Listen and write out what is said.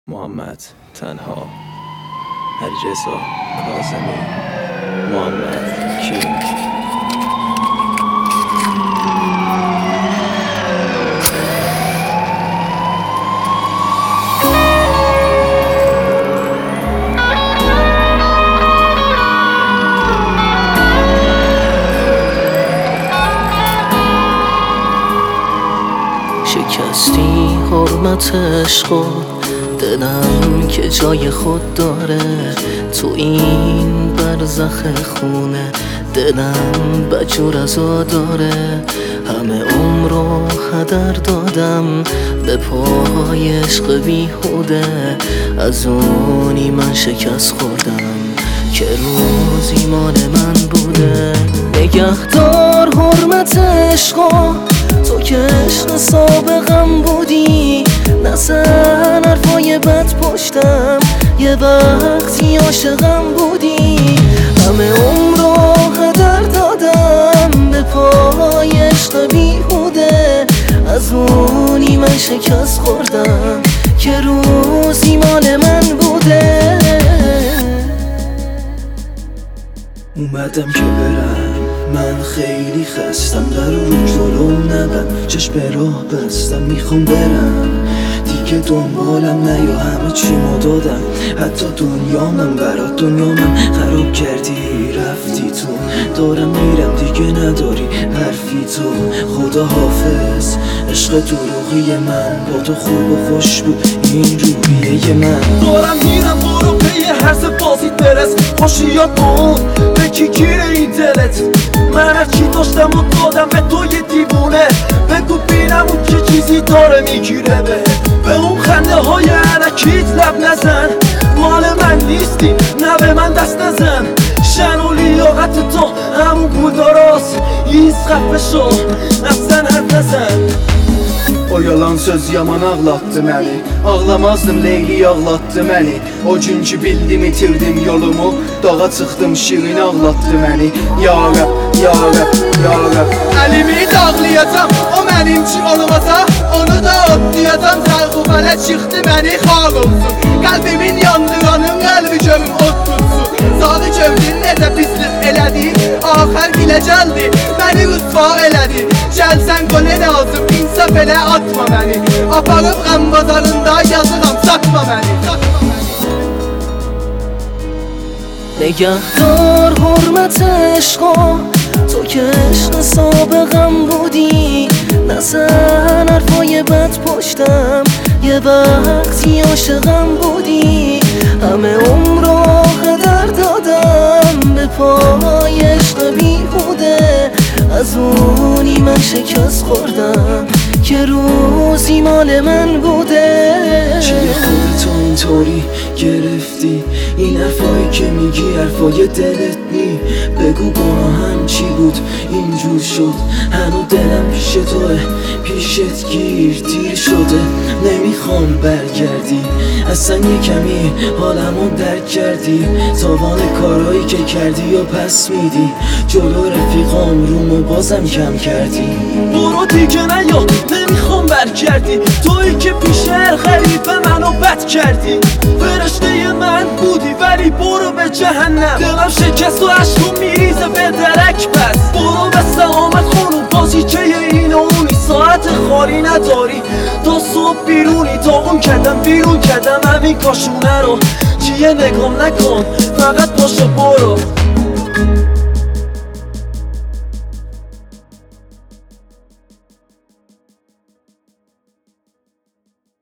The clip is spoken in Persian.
محمد تنها، علیرضا کاظمی، محمد کینگ. شکستی حرمت عشقو، دلم که جای خود داره تو این برزخ خونه. دلم بجور از داره، همه عمرو هدر دادم به پای عشق بیهوده. از اونی من شکست خوردم که روزی مال من بوده. نگهدار حرمت عشقو، تو که عشق سابقم بودی. نزن حرفای بد پشتم، یه وقتی عاشقم بودی. همه عمرو هدر دادم به پای عشق بیهوده. از اونی من شکست خوردم که روزی مال من بوده. اومدم که برم، من خیلی خستم. در رو جلوم نبند، چشم راه بستم. میخوام برم دیگه، دنبالم نیا. همه چیمو دادم، حتی دنیامم برات. دنیامم خراب کردی، رفتی تو. دارم میرم دیگه، نداری حرفی تو. خدا حافظ عشق دروغی من، با تو خوب و خوش بود این روحیه من. دارم میرم، برو پی حرس بازیت برس. خوشیات اون به کی گیره این دلت. من هرچی داشتم و دادم به تو یه دیوونه. بگو بینم اون چه چیزی داره میگیره به اون خنده های علکیت لب نزن. مال من نیستی، نه به من dest نزن. شن و لیاقت تو همون پول داراست. yiz xəfə şo, əfsən hərf nəsən. O yalan söz yaman ağlattı məni. Ağlamazdım, Leyli ağlattı məni. O gün ki bildim itirdim yolumu, dağa çıxdım şirin ağlattı məni. Ya Rəb, ya Rəb, ya Rəb. Əlimi dağlayacam, o mənim ki olmasa. Onu da otlayacam, sərxu fələk çıxdı məni xar olsun. Qəlbimin yandıranın qəlbi görüm ot tutsun. Sağı gördün necə pislik elədi, axər gilə gəldi, məni rüsva elədi. Gəlsən qole lazım, insaf elə atma məni. Aparıb qəm bazarında yazıram, satma məni. نگهدار حرمت عشقو، تو که عشق سابقم بودی. نزن حرفای بد پشتم، یه وقتی عاشقم بودی. همه عمرو هدر دادم به پای عشق بیهوده. از اونی من شکست خوردم که روزی مال من بوده. چیه خودتو اینطوری گرفتی؟ این حرفایی که میگی حرفای دلت نی. بگو گناهم چی بود اینجور شد؟ هنو دلم پیش توه، پیشت گیر دیر شده. نمیخوام برگردی، اصلا یه کمی حالمو درک کردی. تاوان کارهایی که کردی و پس میدی. جلو رفیقام رومو بازم کم کردی. برو دیگه نیا، نمیخوام برگردی. تویی که پیش هر غریبه منو بد کردی. فرشته من بودی ولی برو به جهنم. دلم شکست و عشقو میریزه به درک. پس برو به سلامت خونو، بازی که این و اونی. ساعت خالی نداری تا صبح بیرونی. داغون کردم بیرون کردم همین کاشونه رو. چیه نگام نکن، فقط پاشو برو.